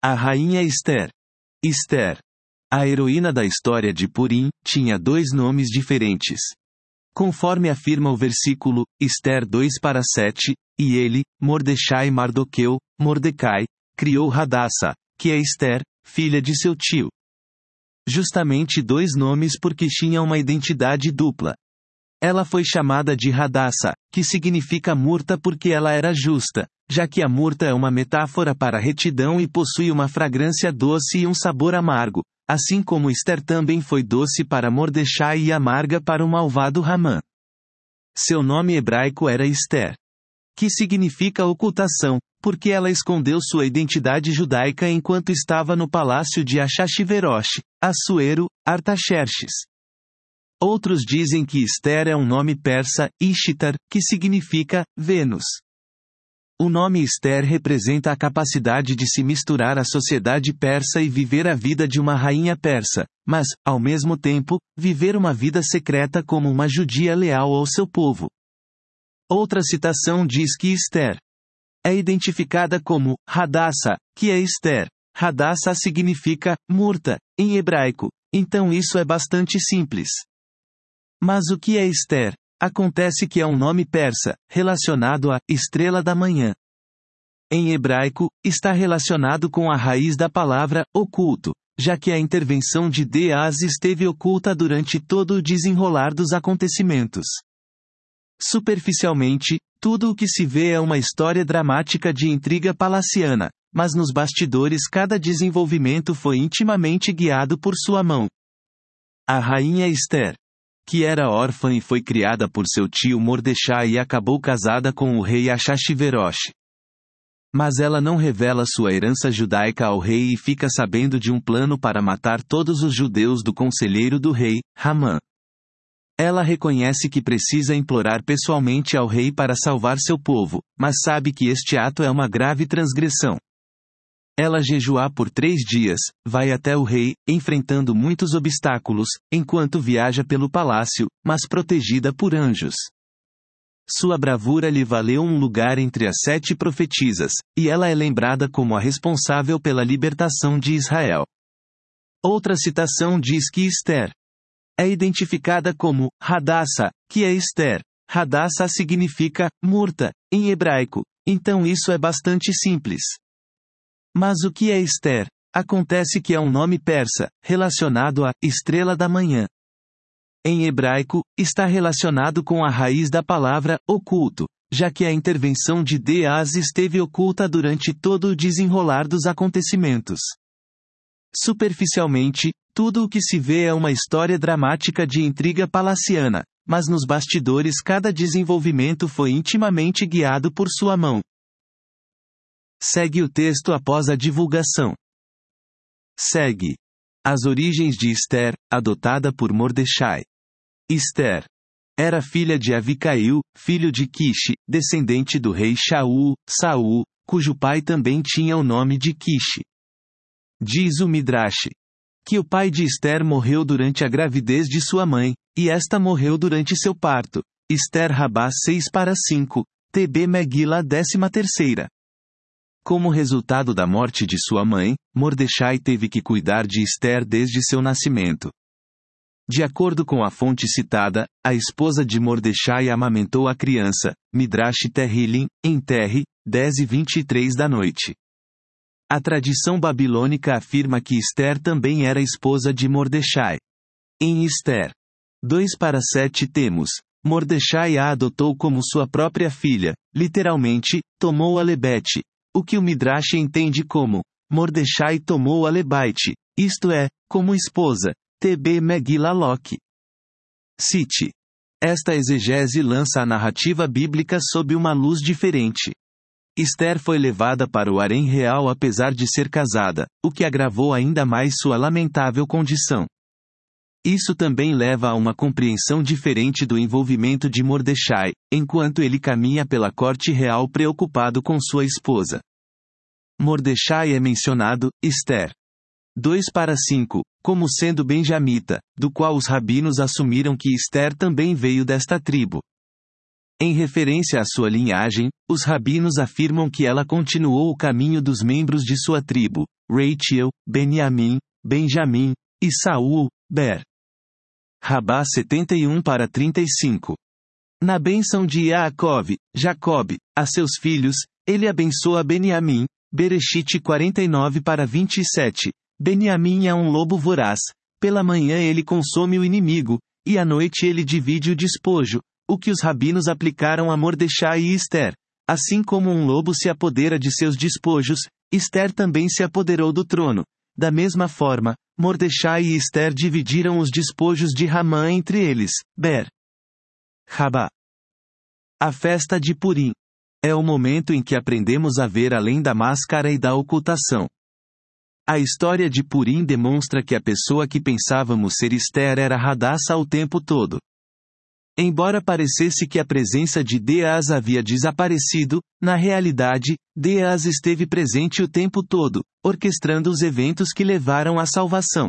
A rainha Esther. Esther, a heroína da história de Purim, tinha dois nomes diferentes. Conforme afirma o versículo, Esther 2:7, e ele, Mordechai Mardoqueu, Mordecai, criou Hadassa, que é Esther, filha de seu tio. Justamente dois nomes porque tinha uma identidade dupla. Ela foi chamada de Hadassa, que significa murta porque ela era justa, já que a murta é uma metáfora para retidão e possui uma fragrância doce e um sabor amargo, assim como Esther também foi doce para Mordechai e amarga para o malvado Hamã. Seu nome hebraico era Esther, que significa ocultação, porque ela escondeu sua identidade judaica enquanto estava no palácio de Axaxiverosh, Assuero, Artaxerxes. Outros dizem que Esther é um nome persa, Ishtar, que significa Vênus. O nome Esther representa a capacidade de se misturar à sociedade persa e viver a vida de uma rainha persa, mas, ao mesmo tempo, viver uma vida secreta como uma judia leal ao seu povo. Outra citação diz que Esther é identificada como Hadassa, que é Esther. Hadassa significa murta, em hebraico, então isso é bastante simples. Mas o que é Esther? Acontece que é um nome persa, relacionado a estrela da manhã. Em hebraico, está relacionado com a raiz da palavra oculto, já que a intervenção de Deus esteve oculta durante todo o desenrolar dos acontecimentos. Superficialmente, tudo o que se vê é uma história dramática de intriga palaciana, mas nos bastidores cada desenvolvimento foi intimamente guiado por sua mão. A rainha Esther, que era órfã e foi criada por seu tio Mordechai e acabou casada com o rei Axaxiverosh. Mas ela não revela sua herança judaica ao rei e fica sabendo de um plano para matar todos os judeus do conselheiro do rei, Hamã. Ela reconhece que precisa implorar pessoalmente ao rei para salvar seu povo, mas sabe que este ato é uma grave transgressão. Ela jejua por 3 dias, vai até o rei, enfrentando muitos obstáculos, enquanto viaja pelo palácio, mas protegida por anjos. Sua bravura lhe valeu um lugar entre as 7 profetisas, e ela é lembrada como a responsável pela libertação de Israel. Outra citação diz que Esther é identificada como Hadassa, que é Esther. Hadassa significa murta, em hebraico, então isso é bastante simples. Mas o que é Esther? Acontece que é um nome persa, relacionado a estrela da manhã. Em hebraico, está relacionado com a raiz da palavra oculto, já que a intervenção de Deus esteve oculta durante todo o desenrolar dos acontecimentos. Superficialmente, tudo o que se vê é uma história dramática de intriga palaciana, mas nos bastidores cada desenvolvimento foi intimamente guiado por sua mão. Segue o texto após a divulgação. Segue. As origens de Esther, adotada por Mordechai. Esther era filha de Avicail, filho de Quixe, descendente do rei Saul, cujo pai também tinha o nome de Quixe. Diz o Midrash que o pai de Esther morreu durante a gravidez de sua mãe, e esta morreu durante seu parto. Esther Rabá 6:5, TB Megillah 13ª. Como resultado da morte de sua mãe, Mordechai teve que cuidar de Esther desde seu nascimento. De acordo com a fonte citada, a esposa de Mordechai amamentou a criança, Midrash Tehillim, em Terri, 10:23 da noite. A tradição babilônica afirma que Esther também era esposa de Mordechai. Em Esther 2:7 temos, Mordechai a adotou como sua própria filha, literalmente, tomou a Lebete, o que o Midrash entende como, Mordechai tomou a Lebaite, isto é, como esposa, TB Megillah Loki. Cite. Esta exegese lança a narrativa bíblica sob uma luz diferente. Esther foi levada para o harém real apesar de ser casada, o que agravou ainda mais sua lamentável condição. Isso também leva a uma compreensão diferente do envolvimento de Mordechai, enquanto ele caminha pela corte real preocupado com sua esposa. Mordechai é mencionado, Esther 2:5, como sendo benjamita, do qual os rabinos assumiram que Esther também veio desta tribo. Em referência à sua linhagem, os rabinos afirmam que ela continuou o caminho dos membros de sua tribo, Rachel, Beniamim, Benjamim, e Saul, Ber. Rabá 71-35. Na bênção de Yaakov, Jacob, a seus filhos, ele abençoa Beniamim, Bereshit 49-27. Beniamim é um lobo voraz, pela manhã ele consome o inimigo, e à noite ele divide o despojo, o que os rabinos aplicaram a Mordecai e Ester. Assim como um lobo se apodera de seus despojos, Ester também se apoderou do trono. Da mesma forma, Mordecai e Ester dividiram os despojos de Ramã entre eles. Ber. Rabá. A festa de Purim. É o momento em que aprendemos a ver além da máscara e da ocultação. A história de Purim demonstra que a pessoa que pensávamos ser Ester era Hadassah o tempo todo. Embora parecesse que a presença de Deaz havia desaparecido, na realidade, Deaz esteve presente o tempo todo, orquestrando os eventos que levaram à salvação.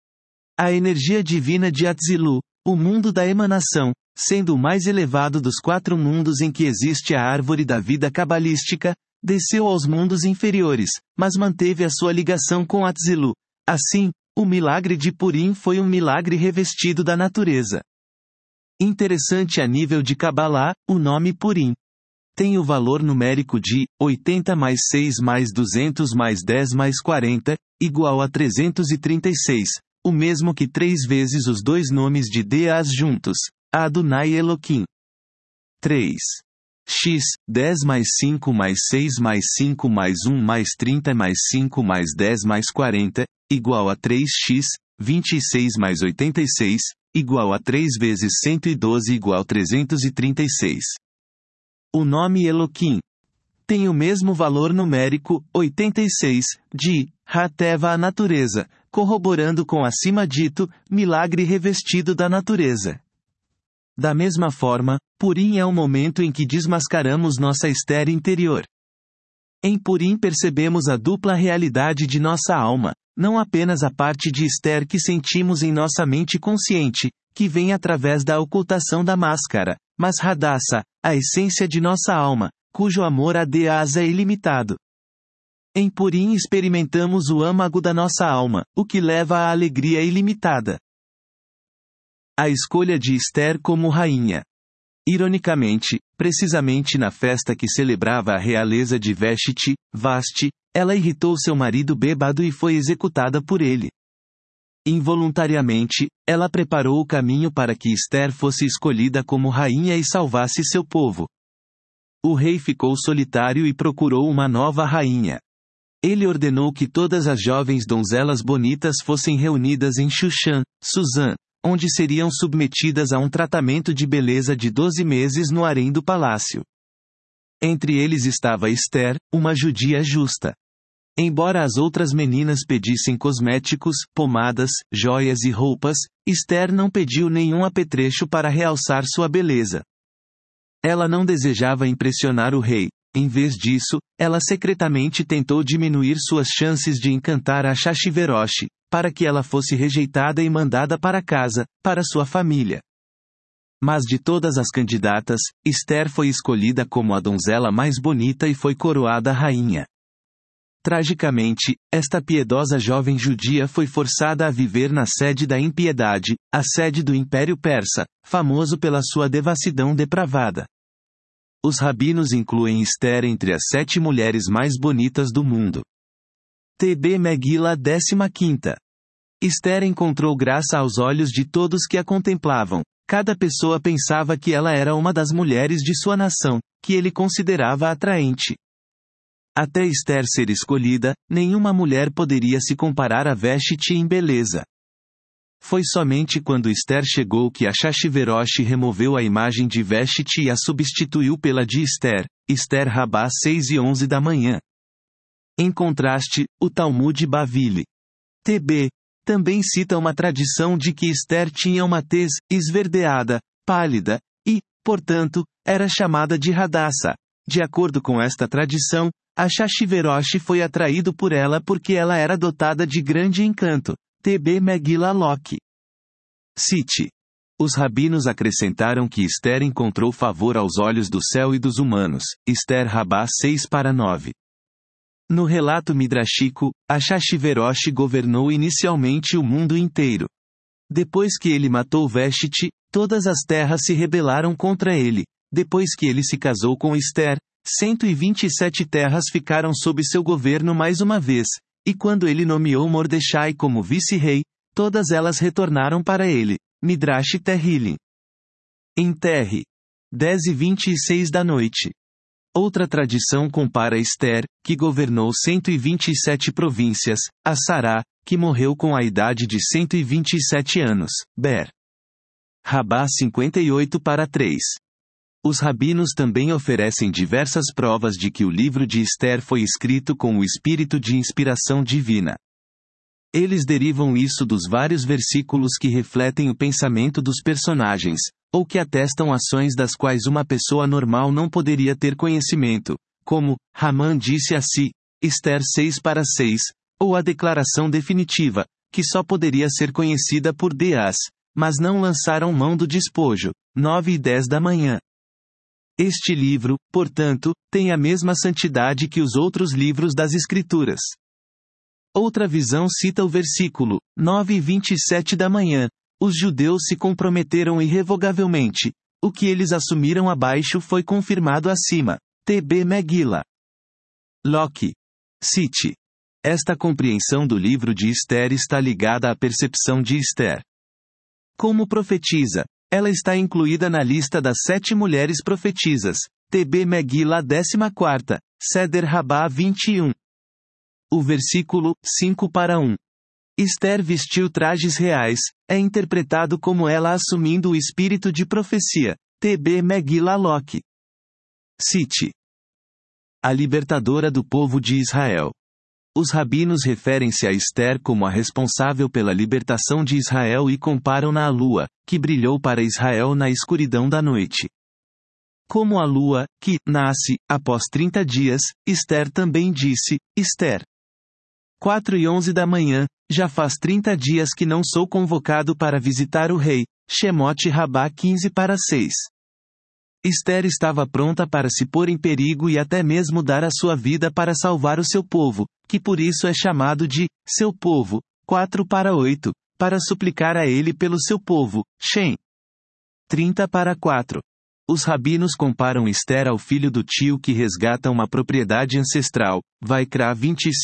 A energia divina de Atzilu, o mundo da emanação, sendo o mais elevado dos 4 mundos em que existe a árvore da vida cabalística, desceu aos mundos inferiores, mas manteve a sua ligação com Atzilu. Assim, o milagre de Purim foi um milagre revestido da natureza. Interessante a nível de Kabbalah, o nome Purim tem o valor numérico de 80 mais 6 mais 200 mais 10 mais 40, igual a 336, o mesmo que 3 vezes os 2 nomes de Deaz juntos, Adonai Elohim. 3. X, 10 mais 5 mais 6 mais 5 mais 1 mais 30 mais 5 mais 10 mais 40, igual a 3x, 26 mais 86, igual a 3 vezes 112 igual 336. O nome Elohim tem o mesmo valor numérico, 86, de Hateva a natureza, corroborando com acima dito, milagre revestido da natureza. Da mesma forma, Purim é o momento em que desmascaramos nossa Ester interior. Em Purim percebemos a dupla realidade de nossa alma, não apenas a parte de Ester que sentimos em nossa mente consciente, que vem através da ocultação da máscara, mas Hadassah, a essência de nossa alma, cujo amor a Deaz é ilimitado. Em Purim experimentamos o âmago da nossa alma, o que leva à alegria ilimitada. A escolha de Ester como rainha. Ironicamente, precisamente na festa que celebrava a realeza de Vashti, ela irritou seu marido bêbado e foi executada por ele. Involuntariamente, ela preparou o caminho para que Ester fosse escolhida como rainha e salvasse seu povo. O rei ficou solitário e procurou uma nova rainha. Ele ordenou que todas as jovens donzelas bonitas fossem reunidas em Shushan, Suzã, onde seriam submetidas a um tratamento de beleza de 12 meses no harém do palácio. Entre eles estava Ester, uma judia justa. Embora as outras meninas pedissem cosméticos, pomadas, joias e roupas, Ester não pediu nenhum apetrecho para realçar sua beleza. Ela não desejava impressionar o rei. Em vez disso, ela secretamente tentou diminuir suas chances de encantar Achashverosh, para que ela fosse rejeitada e mandada para casa, para sua família. Mas de todas as candidatas, Ester foi escolhida como a donzela mais bonita e foi coroada rainha. Tragicamente, esta piedosa jovem judia foi forçada a viver na sede da impiedade, a sede do Império Persa, famoso pela sua devassidão depravada. Os rabinos incluem Ester entre as 7 mulheres mais bonitas do mundo. TB Megillah 15ª. Ester encontrou graça aos olhos de todos que a contemplavam. Cada pessoa pensava que ela era uma das mulheres de sua nação, que ele considerava atraente. Até Ester ser escolhida, nenhuma mulher poderia se comparar a Vashti em beleza. Foi somente quando Ester chegou que Achashverosh removeu a imagem de Vashti e a substituiu pela de Ester, Ester Rabá 6 e 11 da manhã. Em contraste, o Talmud Bavili TB também cita uma tradição de que Ester tinha uma tez esverdeada, pálida, e, portanto, era chamada de Hadassah. De acordo com esta tradição, Achashverosh foi atraído por ela porque ela era dotada de grande encanto. TB Megillah Locke. Cite. Os rabinos acrescentaram que Ester encontrou favor aos olhos do céu e dos humanos. Ester Rabá 6-9. No relato midrashico, Achashverosh governou inicialmente o mundo inteiro. Depois que ele matou Vashti, todas as terras se rebelaram contra ele. Depois que ele se casou com Esther, 127 terras ficaram sob seu governo mais uma vez, e quando ele nomeou Mordecai como vice-rei, todas elas retornaram para ele. Midrash Tehillim. Enterre. 10h26 da noite. Outra tradição compara Esther, que governou 127 províncias, a Sará, que morreu com a idade de 127 anos. Ber. Rabá 58:3. Os rabinos também oferecem diversas provas de que o livro de Esther foi escrito com o espírito de inspiração divina. Eles derivam isso dos vários versículos que refletem o pensamento dos personagens, ou que atestam ações das quais uma pessoa normal não poderia ter conhecimento, como, Hamã disse a si, Esther 6:6, ou a declaração definitiva, que só poderia ser conhecida por Deus, mas não lançaram mão do despojo, 9:10 da manhã. Este livro, portanto, tem a mesma santidade que os outros livros das Escrituras. Outra visão cita o versículo, 9:27 da manhã. Os judeus se comprometeram irrevogavelmente. O que eles assumiram abaixo foi confirmado acima. TB Megillah. Locke. Cite. Esta compreensão do livro de Esther está ligada à percepção de Esther. Como profetisa, ela está incluída na lista das 7 mulheres profetisas. TB Megillah 14ª, Seder Rabá 21. O versículo, 5:1. Esther vestiu trajes reais, é interpretado como ela assumindo o espírito de profecia. TB Megillah Locke. Cite. A libertadora do povo de Israel. Os rabinos referem-se a Esther como a responsável pela libertação de Israel e comparam-na à lua, que brilhou para Israel na escuridão da noite. Como a lua, que nasce após 30 dias, Esther também disse, Esther. 4:11 da manhã, já faz 30 dias que não sou convocado para visitar o rei. Shemot Rabá 15:6. Esther estava pronta para se pôr em perigo e até mesmo dar a sua vida para salvar o seu povo, que por isso é chamado de seu povo. 4:8, para suplicar a ele pelo seu povo. Shem. 30:4. Os rabinos comparam Esther ao filho do tio que resgata uma propriedade ancestral, Vaikra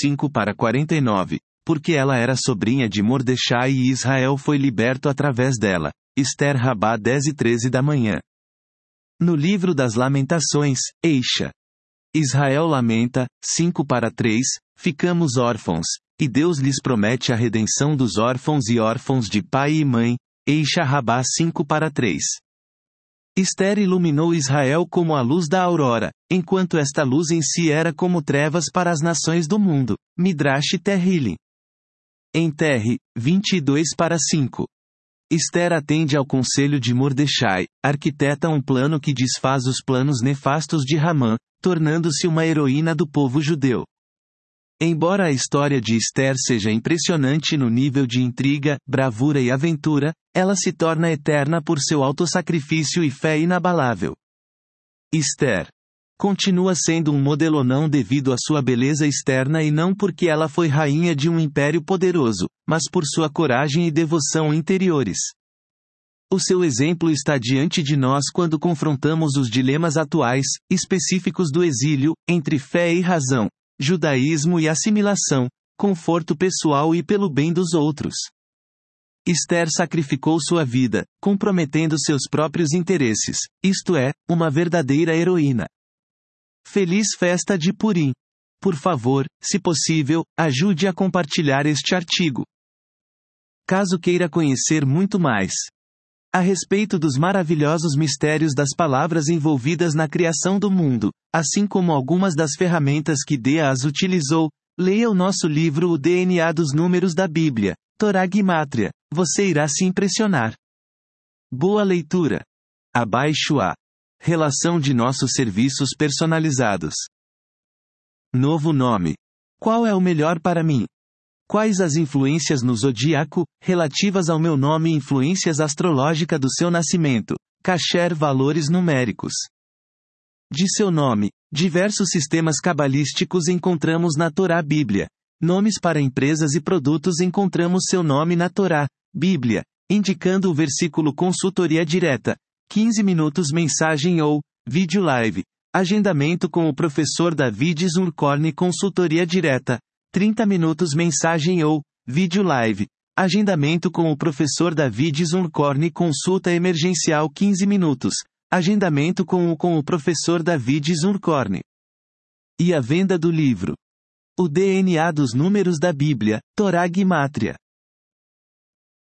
25:49, porque ela era sobrinha de Mordecai e Israel foi liberto através dela. Esther Rabá 10:13 da manhã. No livro das Lamentações, Eixa. Israel lamenta, 5:3, ficamos órfãos, e Deus lhes promete a redenção dos órfãos e órfãos de pai e mãe. Eixa Rabá 5:3. Esther iluminou Israel como a luz da aurora, enquanto esta luz em si era como trevas para as nações do mundo. Midrash Tehillim. Enterre, 22:5. Esther atende ao conselho de Mordecai, arquiteta um plano que desfaz os planos nefastos de Hamã, tornando-se uma heroína do povo judeu. Embora a história de Esther seja impressionante no nível de intriga, bravura e aventura, ela se torna eterna por seu autossacrifício e fé inabalável. Esther continua sendo um modelo não devido à sua beleza externa e não porque ela foi rainha de um império poderoso, mas por sua coragem e devoção interiores. O seu exemplo está diante de nós quando confrontamos os dilemas atuais, específicos do exílio, entre fé e razão, judaísmo e assimilação, conforto pessoal e pelo bem dos outros. Esther sacrificou sua vida, comprometendo seus próprios interesses, isto é, uma verdadeira heroína. Feliz festa de Purim! Por favor, se possível, ajude a compartilhar este artigo. Caso queira conhecer muito mais a respeito dos maravilhosos mistérios das palavras envolvidas na criação do mundo, assim como algumas das ferramentas que Deus utilizou, leia o nosso livro O DNA dos Números da Bíblia, Torá Gimátria, você irá se impressionar. Boa leitura! Abaixo a relação de nossos serviços personalizados. Novo nome. Qual é o melhor para mim? Quais as influências no zodíaco, relativas ao meu nome e influências astrológica do seu nascimento? Kasher valores numéricos. De seu nome, Diversos sistemas cabalísticos encontramos na Torá Bíblia. Nomes para empresas e produtos encontramos seu nome na Torá Bíblia, indicando o versículo consultoria direta. 15 minutos mensagem ou vídeo live. Agendamento com o professor David Zurkorn consultoria direta. 30 minutos mensagem ou vídeo live. Agendamento com o professor David Zurkorn consulta emergencial 15 minutos. Agendamento com o professor David Zurkorn. E a venda do livro. O DNA dos números da Bíblia, Torá Gimátria.